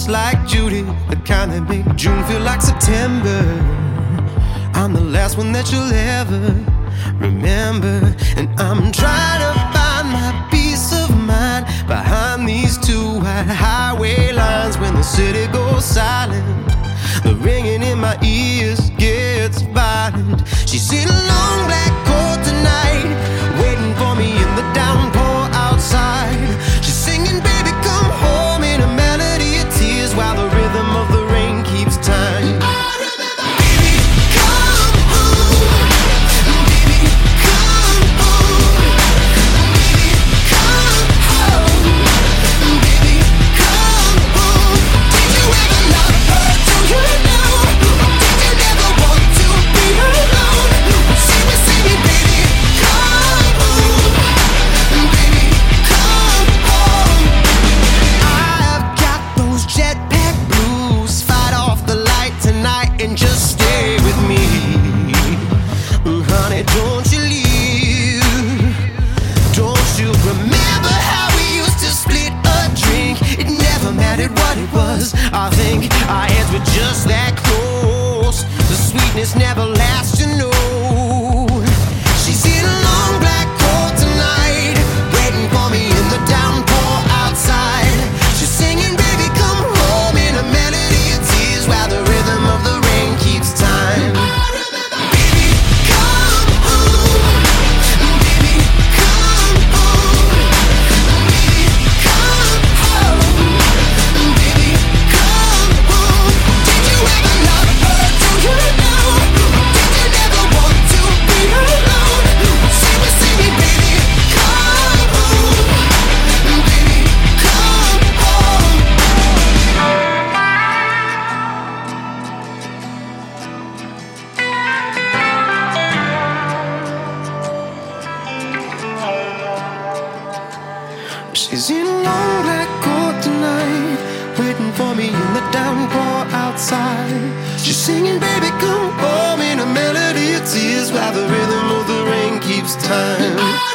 just like Judy, the kind that make June feel like September. I'm the last one that you'll ever remember, and I'm trying to find my peace of mind behind these two white highway lines. When the city goes silent, the ringing in my ears gets violent. She's in a long black coat tonight, waiting for me in the downpour outside. She's singing, baby, come home, in a melody of tears, while the rhythm of the rain keeps time. And just stay with me, honey, don't you leave. Don't you remember how we used to split a drink? It never mattered what it was. I think our hands were just that close. The sweetness never lasts, you know. She's in a long black coat tonight, waiting for me in the downpour outside. She's singing, baby, come home, in a melody of tears, while the rhythm of the keeps time. Baby, come home. Baby, come home. Baby, come home. Baby, come home. Did you ever love her? Do you know? Did you never want to be alone? She was singing, baby, come home. Baby, come home. She's in a long black coat tonight, waiting for me in the downpour outside. She's singing, baby, come home, in a melody of tears, while the rhythm of the rain keeps time.